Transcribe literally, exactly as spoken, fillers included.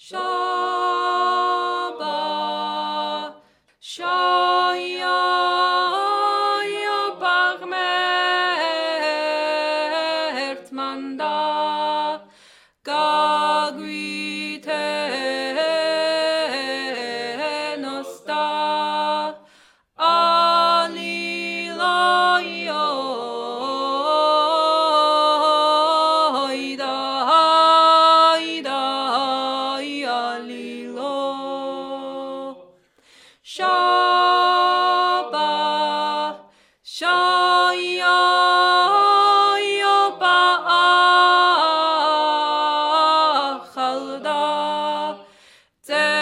Shabbat, Shaya, Yabagmert Manda, Gagwite Nosta, Alilayo, Ida, Ida, Alilo. Shabbat, Shaya, Yoba'ach, Chalda,